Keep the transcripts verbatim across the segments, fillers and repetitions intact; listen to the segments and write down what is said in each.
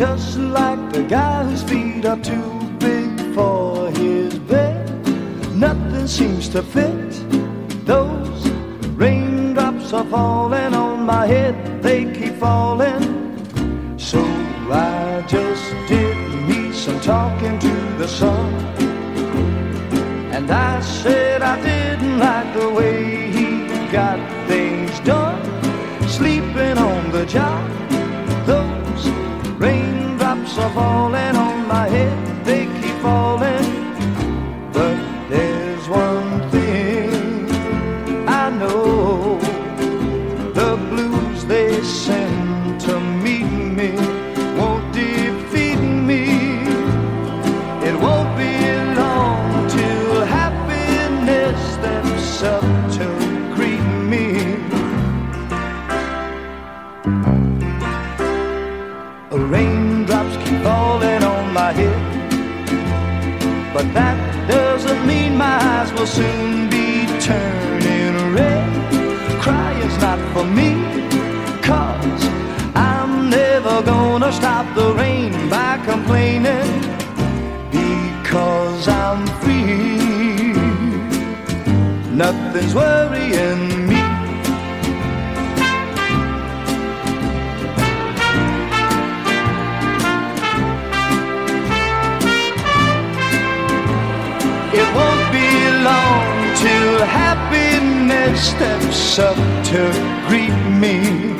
just like the guy whose feet are too big for his bed. Nothing seems to fit. Those raindrops are falling on my head, they keep falling. So I just did me some talking to the sun, and I said I didn't like the way he got things done, sleeping on the job. Those raindrops are falling on my head, they keep falling. But there's one thing I know, the blues they send to meet me won't defeat me. It won't be long till happiness steps up to greet me. Raindrops keep falling on my head, but that doesn't mean my eyes will soon be turning red. Crying's not for me, 'cause I'm never gonna stop the rain by complaining, because I'm free. Nothing's worrying me. It won't be long till happiness steps up to greet me.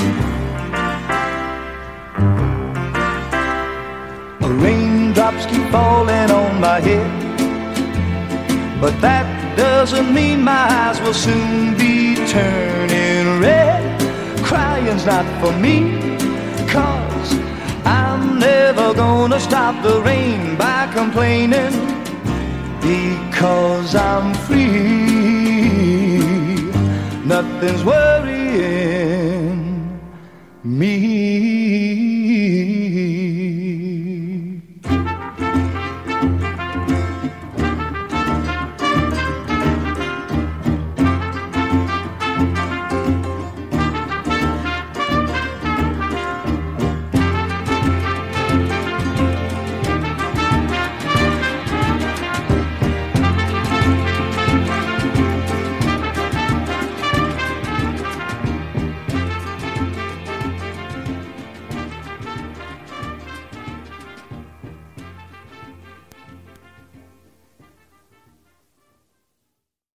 Raindrops keep falling on my head, but that doesn't mean my eyes will soon be turning red. Crying's not for me, 'cause I'm never gonna stop the rain by complaining, because I'm free. Nothing's worrying me.